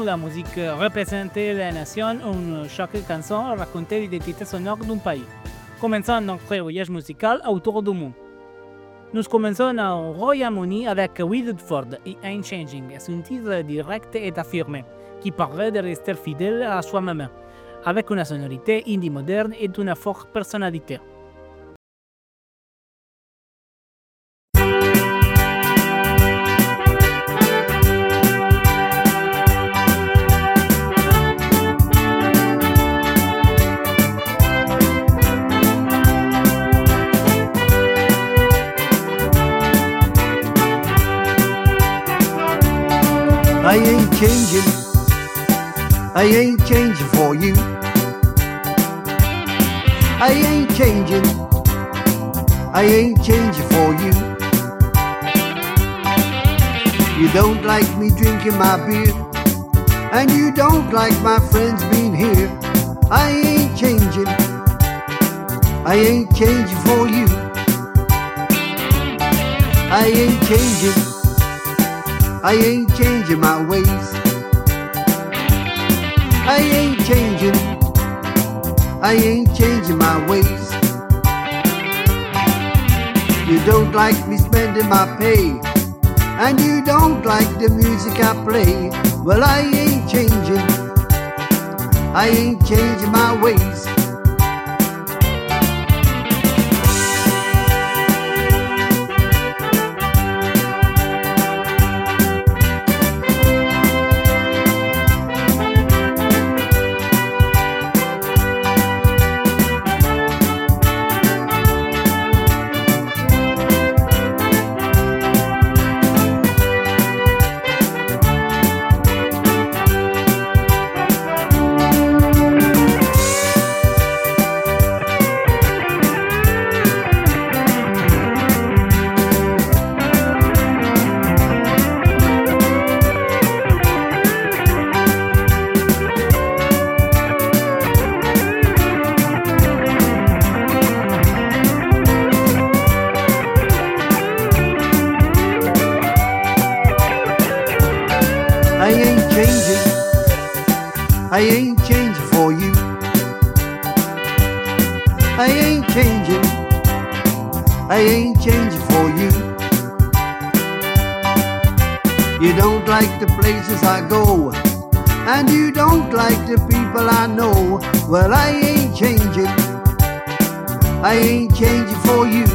la musique représentait la nation où chaque chanson racontait l'identité sonore d'un pays, commençant notre voyage musical autour du monde. Nous commençons au Royaume-Uni avec Wizard Ford et Ain't Changing, un titre direct et affirmé, qui parle de rester fidèle à soi-même, avec une sonorité indie moderne et une forte personnalité. I ain't changing, I ain't changing for you. I ain't changing, I ain't changing for you. You don't like me drinking my beer, and you don't like my friends being here. I ain't changing, I ain't changing for you. I ain't changing, I ain't changing my ways. I ain't changing, I ain't changing my ways. You don't like me spending my pay, and you don't like the music I play. Well, I ain't changing, I ain't changing my ways. I ain't changing, I ain't changing for you. I ain't changing, I ain't changing for you. You don't like the places I go, and you don't like the people I know. Well, I ain't changing, I ain't changing for you.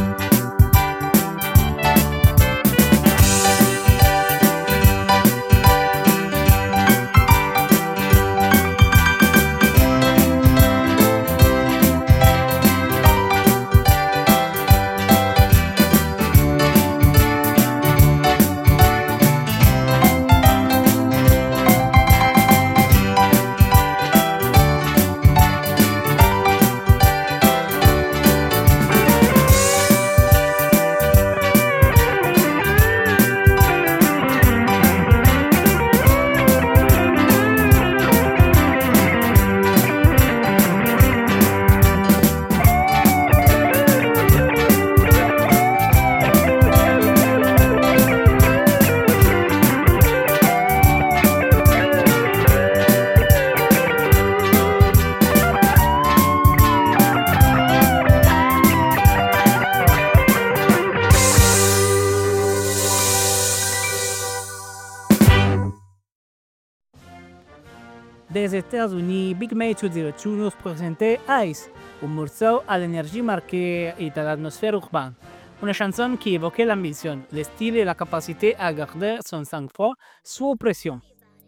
Des États-Unis, Big May 202 nous présentait Ice, un morceau à l'énergie marquée et à l'atmosphère urbaine. Une chanson qui évoquait l'ambition, le style et la capacité à garder son sang-froid sous pression.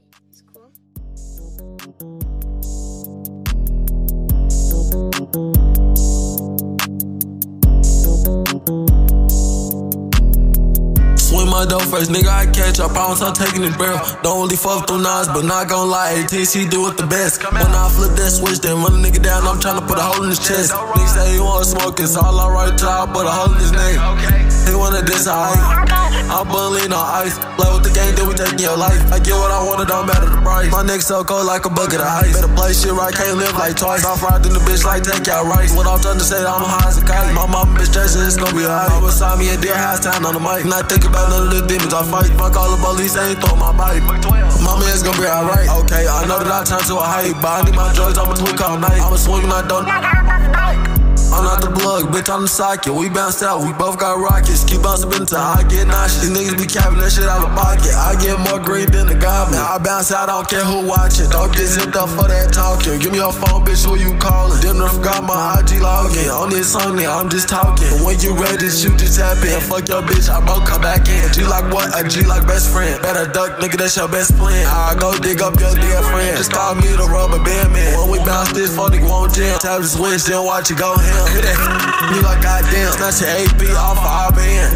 Swing my dough first, nigga, I catch. I promise I'm taking it barrel. Don't only fuck through nines, but not gon' lie. ATC do it the best. When I flip that switch, then run a nigga down, I'm tryna put a hole in his chest. Nigga say he wanna smoke, it's all alright till I put a hole in his neck. He wanna diss, I'm bullying on ice. Play with the game, then we taking your life. I get what I want, it don't matter the price. My neck so cold like a bucket of ice. Better play shit right, can't live like twice. I'm fried in the bitch like take out rice. What I'm trying to say, I'm high as a kite. My mama bitch stressing, it's gon' be alright. Beside me at deer house town on the mic. Not thinking about none of the demons, I fight. Fuck all the police, they ain't throw my body. My man's gonna be alright. Okay, I know that I turned to a hype, but I need my drugs, I'ma tweak all night. I'ma swing when I don't. I'm not the plug, bitch, I'm the socket. We bounced out, we both got rockets. Keep bouncing until I get nauseous. These niggas be capping that shit out of pocket. I get more green than the goblin. I bounce out, I don't care who watching. Don't get zipped up for that talking. Give me your phone, bitch, who you calling? Then I forgot my IG login. On this song, nigga, I'm just talking. But when you ready, shoot, just tap in. Fuck your bitch, I broke, come back in. G like what? A G like best friend. Better duck, nigga, that's your best plan. I go dig up your dear friend. Just call me the rubber band man. When we bounce this, phone nigga won't jam. Tap the switch, then watch it go ham. Hit that me like goddamn, snatch your AP off of our band.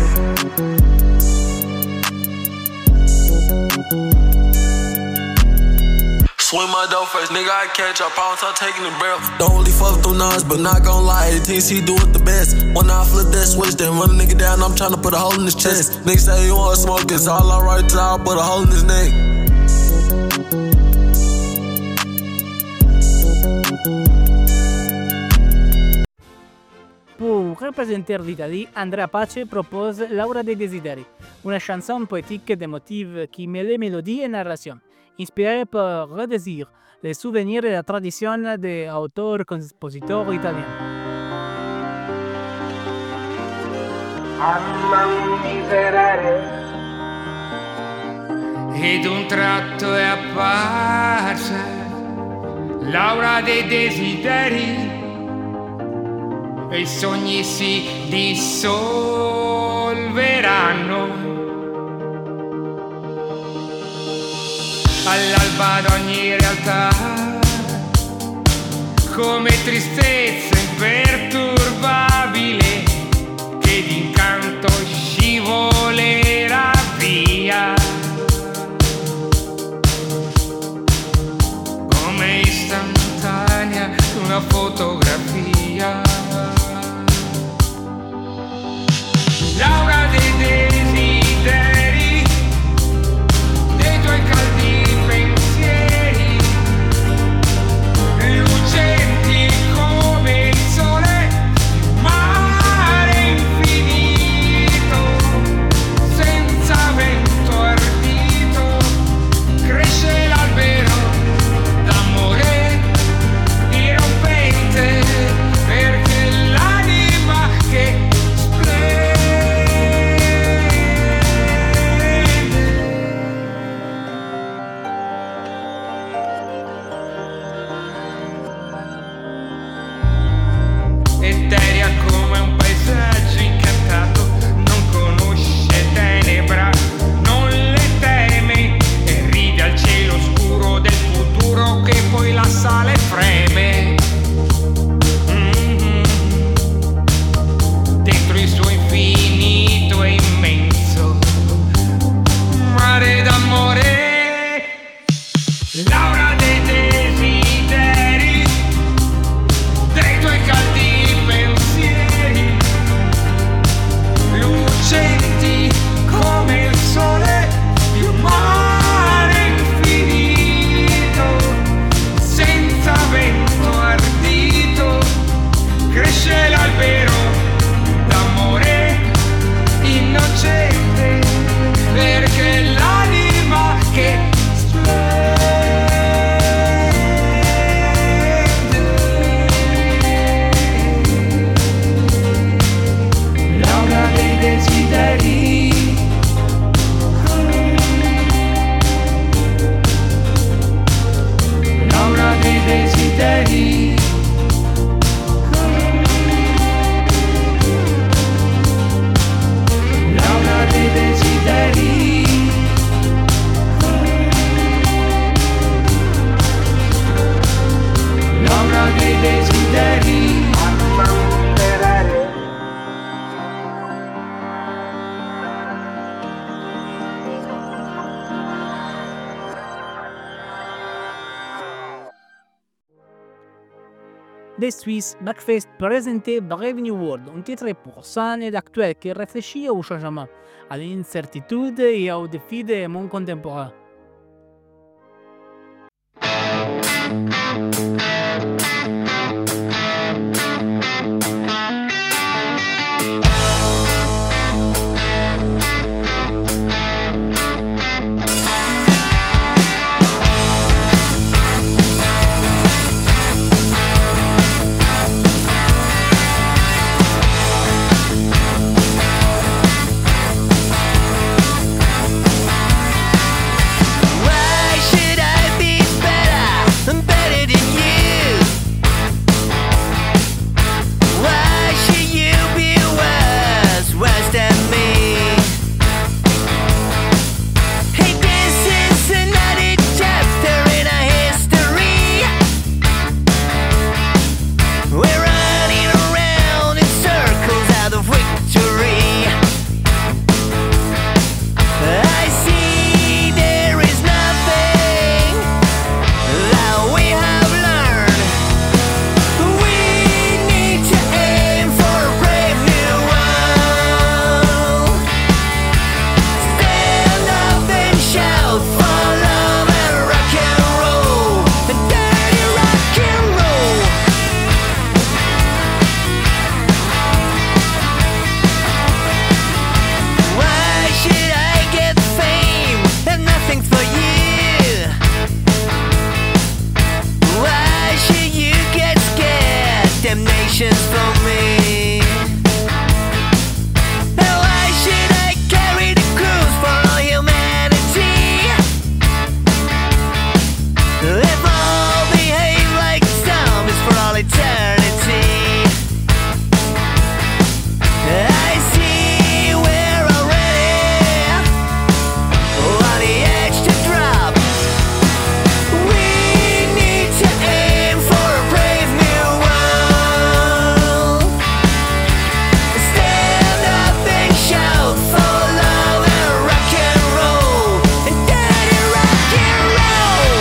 Swing my dough first, nigga, I catch up, I don't start taking the barrel. Don't really fuck through nines, but not gon' lie, TC do it the best. When I flip that switch, then run a nigga down, I'm tryna put a hole in his chest. Nigga say he wanna smoke, it's all alright till I put a hole in his neck. Pour représenter l'Italie, Andrea Pace propose Laura dei Desideri, une chanson poétique de motifs qui mêle mélodie et narration, inspirée par le désir, les souvenirs et la tradition des auteurs-compositeurs italiens. Ed un tratto è apparsa Laura dei Desideri e i sogni si dissolveranno. All'alba d'ogni realtà, come tristezza imperturbabile che d'incanto scivolerà via. Come istantanea una fotografia. Laura dei desideri, dei tuoi caldi pensieri, lucenti come il sole, mare infinito, senza vento ardito, cresce l'albero d'amore dirompente, perché l'anima che eterea come un paesaggio incantato, non conosce tenebra, non le teme e ride al cielo scuro del futuro che poi la sale freme. Dentro il suo infinito e immenso mare d'amore. Laura dei desideri, dei tuoi caldi pensieri, lucenti come il sole, il mare infinito, senza vento ardito, cresce l'albero d'amore innocente, perché l'anima che Laura dei desideri, Laura dei desideri, Laura dei desideri, Laura dei desideri. The Swiss Backfest présentait Brave New World, un titre pour scène et actuel qui réfléchit au changement, à l'incertitude et aux défis des mondes contemporains. is for me. And why should I carry the cruise for all humanity? If all behave like zombies for all eternity. I see we're already on the edge to drop. We need to aim for a brave new world. Stand up and shout for love and rock and roll. And dirty rock and roll.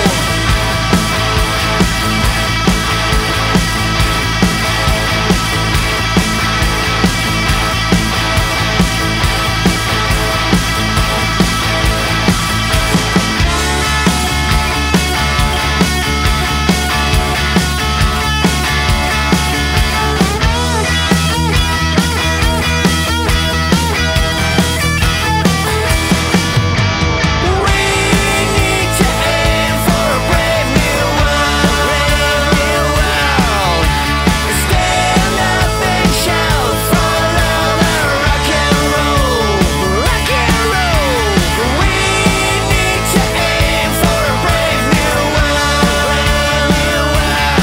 We need to aim for a brave new world. Stand up and shout for love and rock and roll. Rock and roll. We need to aim for a brave new world.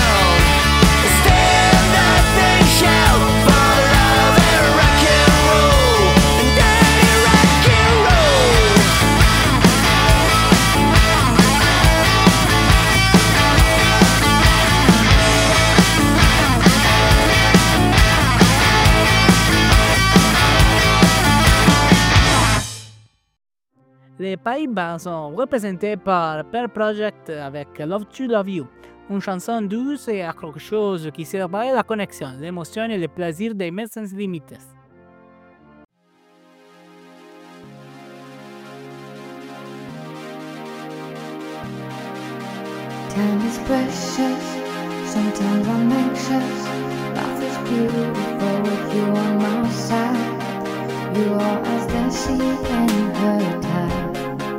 Stand up and shout for love and rock and roll. And dirty rock and roll. Les Pays-Bas sont représentés par Pearl Project avec Love to Love You, une chanson douce et accrocheuse qui célèbre la connexion, l'émotion et le plaisir d'aimer sans limites. Time is precious, sometimes I'm anxious. Life is beautiful with you on my side. You are as the sea and her tide.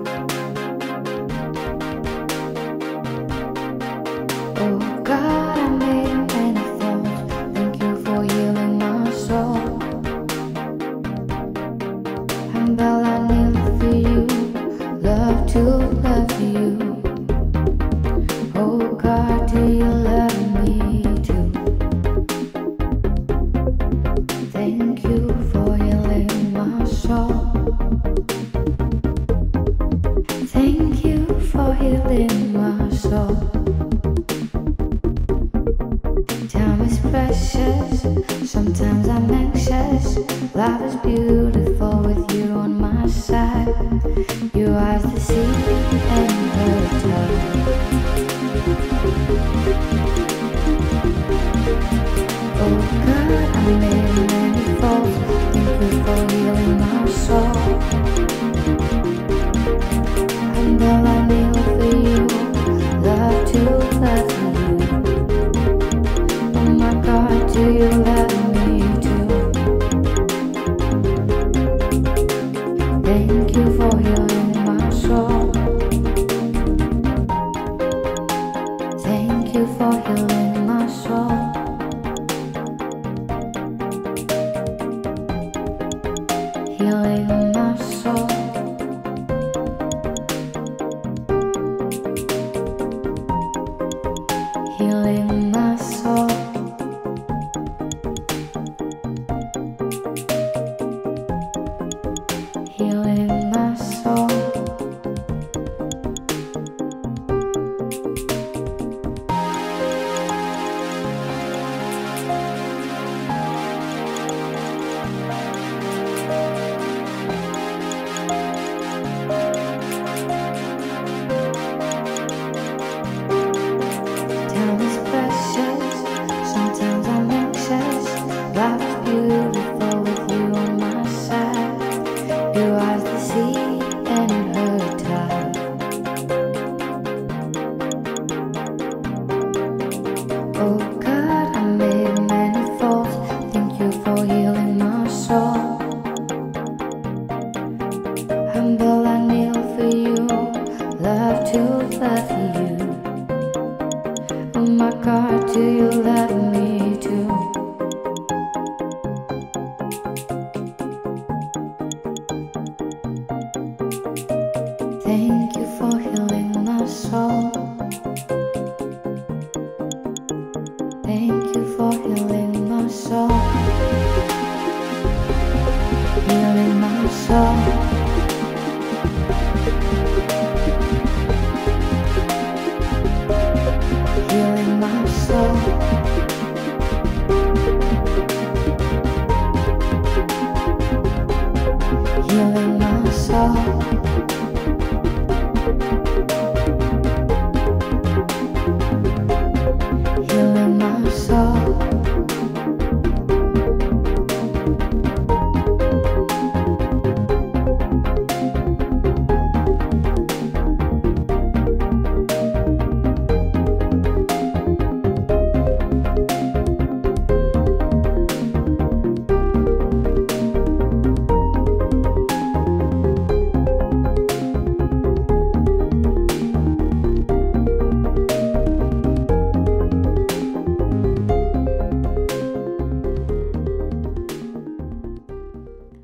Oh God, I made many faults. Thank you for healing my soul. And all I need for you, love to love you. Oh God, do you love me too? Thank you for healing my soul. Thank you for healing my soul. Time is precious, sometimes I'm anxious. Life is beautiful with you on my side. You are the sea and her tide. Oh God, I made many faults. Thank you for healing my soul. And all I need for you, love to love you. Oh my God, do you love me too? Thank you for healing my soul. Thank you for healing my soul. Healing my soul. Healing my soul. Healing my soul.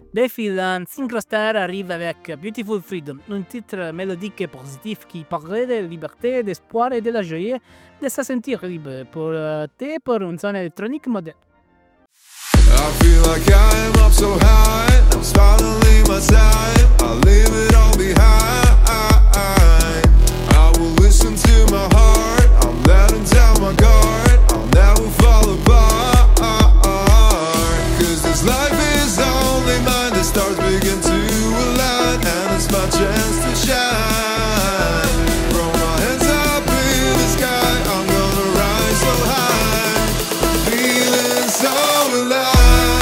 Defilant, Syncrostar arrive avec Beautiful Freedom, un titre mélodique et positif qui parle de liberté, d'espoir et de la joie de se sentir libre pour pour un son électronique moderne. I feel like I am up so high, I'm spiraling my time, I leave it all behind. I will listen to my heart, I'm letting down my guard, I'll never fall apart. Cause this life is only mine, the stars begin to align, and it's my chance to shine. Throw my hands up in the sky, I'm gonna rise so high, feeling so alive.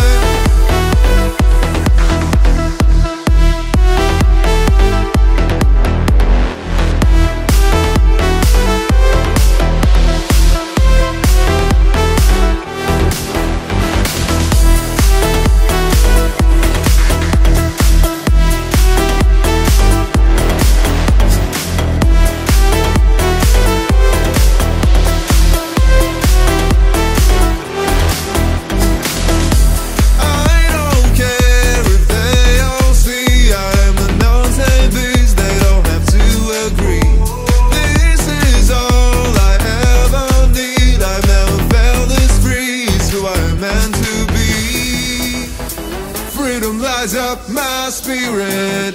Up my spirit,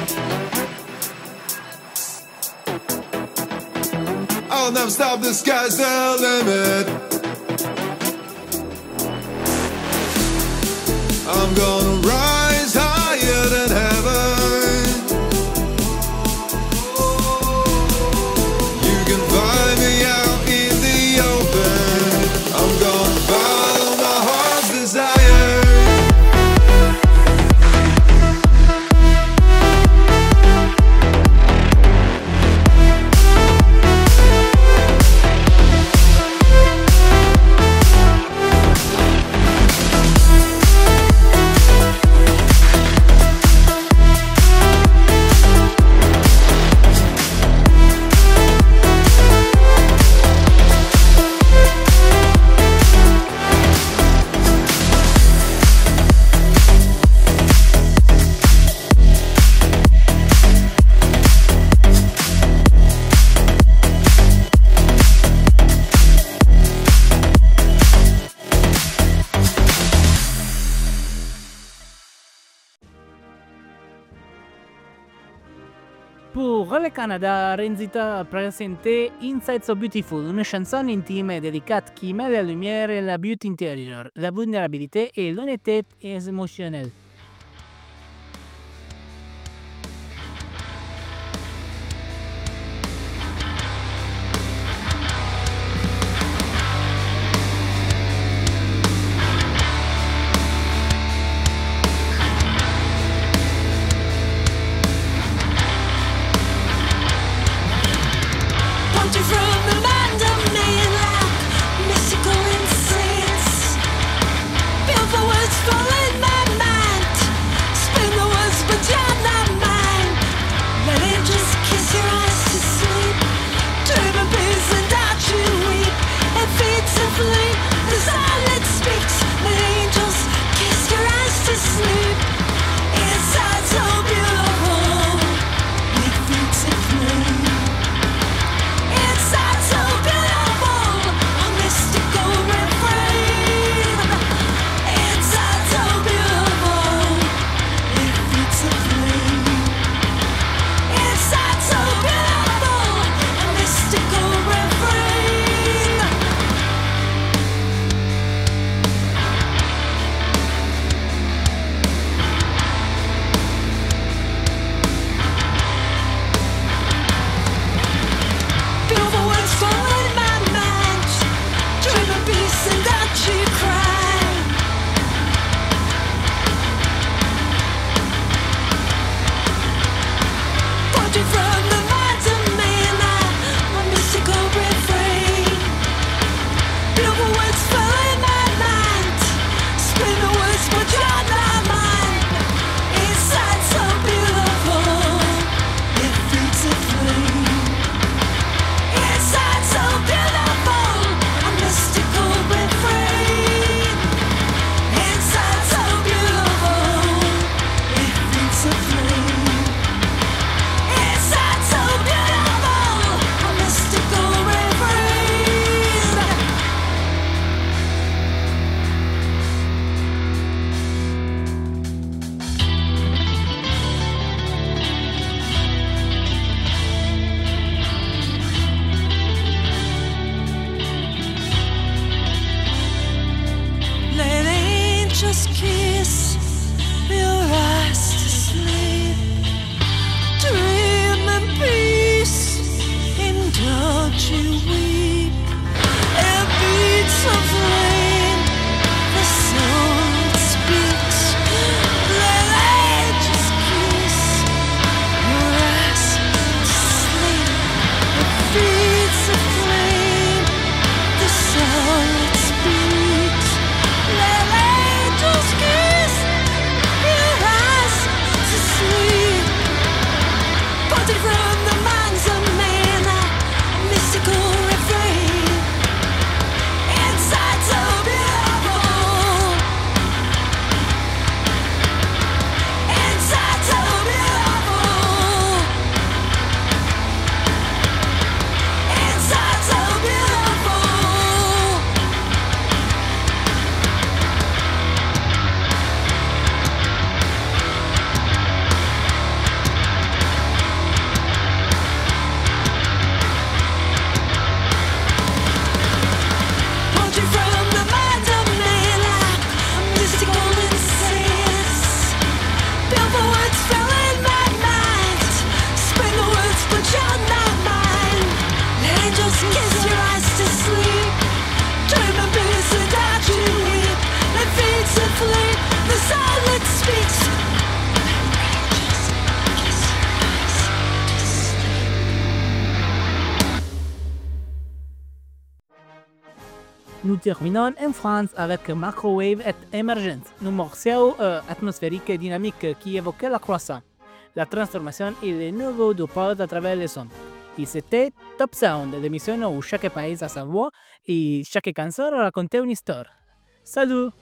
I'll never stop, the sky's the limit. I'm gonna rise higher than heaven. You can find me out in the open, I'm gonna follow my heart's desire. Pour le Canada, Renzita a présenté Inside So Beautiful, une chanson intime et délicate qui met la lumière et la beauté intérieure, la vulnérabilité et l'honnêteté émotionnelle. Punctured from the mind of man like mystical incense. Beautiful words fall in my mind. just kiss your eyes to sleep. Dream in peace, indulge you weep. It beats of flame, the soul it speaks. Let I just kiss your eyes to sleep. It beats of flame, the soul it speaks. Let I just kiss your eyes to sleep. Parted from the minds of man, a mystical refrain. Inside so beautiful. Inside so beautiful. Inside so beautiful. Poetry from the minds of men, like mystical incense. Beautiful words fill in my mind. Spring the words, but you're not mine. Let angels kiss your eyes to sleep. Dream of peace without you weep. Let feet to flee, the soul that speaks. Nous terminons en France avec Microwave et Emergence, un morceau atmosphérique et dynamique qui évoquait la croissance, la transformation et le nouveau du pause à travers les sons. Et c'était Top Sound, l'émission où chaque pays a sa voix et chaque canson racontait une histoire. Salut!